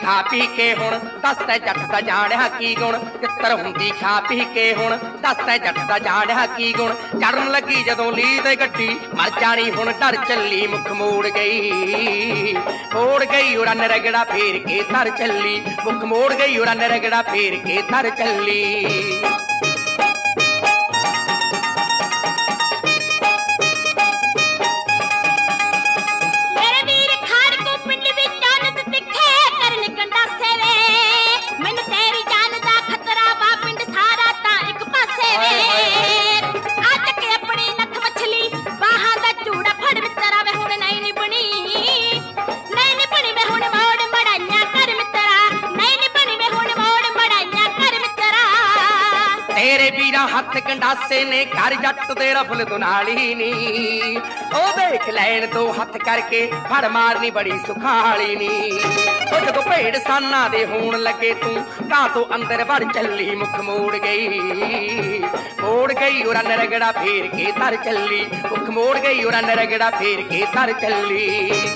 खा पी के हुण दस तै जट दा जाणिया की गुण तित्तर हुंदी खा पी के हुण दस तै जट दा जाणिया की गुण चढ़न लगी जदों ली ते गड्डी मर जानी हुण डर चली मुख मोड़ गई उड़न रगड़ा फेर के तर चली मुख मोड़ गई उड़न रगड़ा फेर के तर चली तेरे वीरा हथ गंडासे ने घर जट दे रफल दुनाली नी ओ देख लैन दो हथ करके फड़ मारनी बड़ी सुखाली नी ओ जदों भेड़ साना दे होण लगे तू कां तो अंदर वड़ चली मुख मोड़ गई उड़न रगड़ा फेर के तर चली मुख मोड़ गई उड़न रगड़ा फेर के तर चली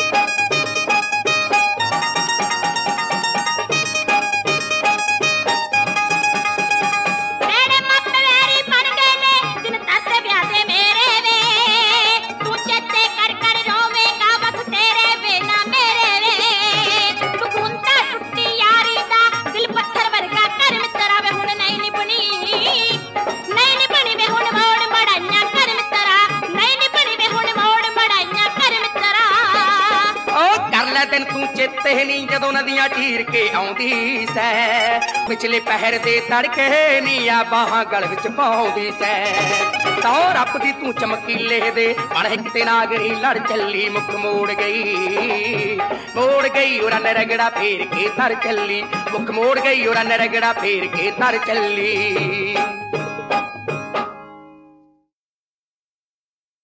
दिन तू चेते नहीं जदों नदियां चीर के आउंदी सै पिछले पहर दे तड़के नीया बाहां गल विच पाउंदी सै तो रब दी तू चमकीले दे बण किते नागरी लड़ चली मुख मोड़ गई उड़न रगड़ा फेर के तर चली मुख मोड़ गई उड़न रगड़ा फेर के तर चली।